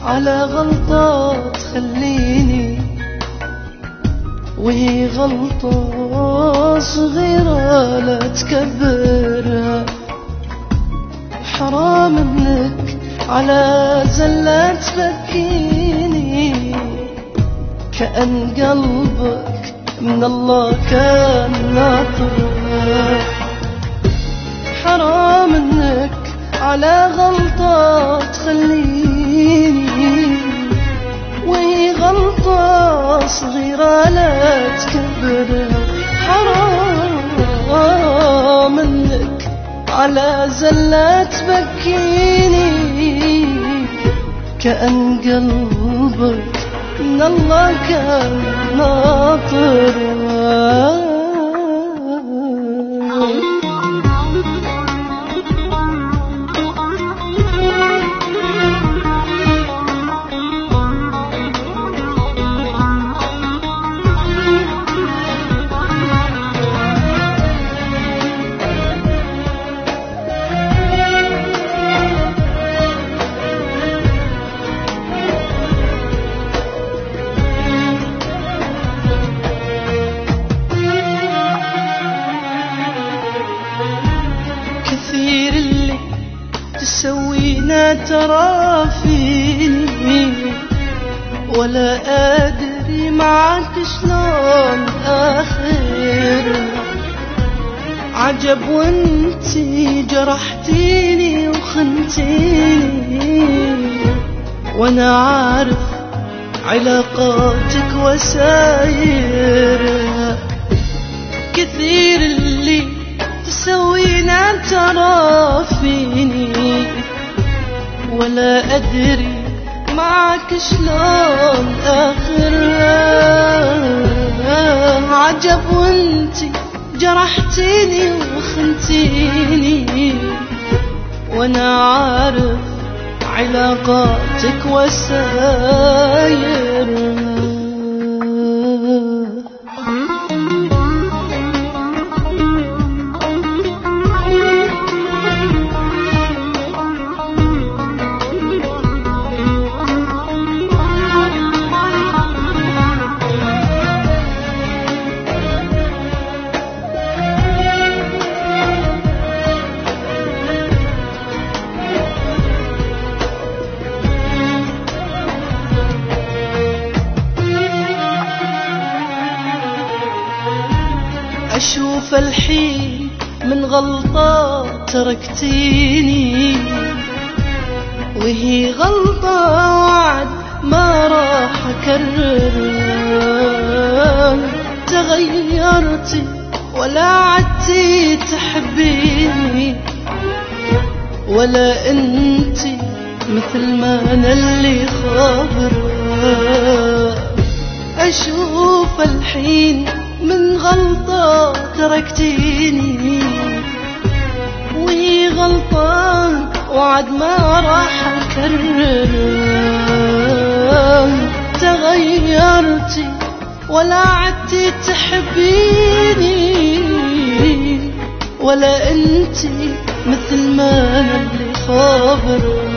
على غلطة تخليني، وهي غلطة صغيرة لا تكبرها. حرام منك على زلة تبكيني، كأن قلبك من الله كان ناطرها. حرام منك على غلطة تخليني، وهي غلطة صغيرة لا تكبرها. حرام منك على زلة تبكيني، كأن قلبك من الله كان ناطرها. كثير اللي تسوينا ترى فيني، ولا أدري معك شلون آخر. عجب وانتي جرحتيني وخنتيني، وانا عارف علاقاتك وسايرها. كثير اللي تسوينا ترى فيني، ولا أدري معك شلون آخرها. عجب وانتي جرحتيني وخنتيني، وانا عارف علاقاتك وسايرها. أشوف الحين من غلطة تركتيني، وهي غلطة وعد ما راح أكررها. تغيرتي ولا عدتي تحبيني، ولا انتي مثل ما أنا اللي خابرها. أشوف الحين من غلطة تركتيني، وهي غلطة وعد ما راح أكررها. تغيرتي ولا عدتي تحبيني، ولا انتي مثل ما أنا اللي خابرها.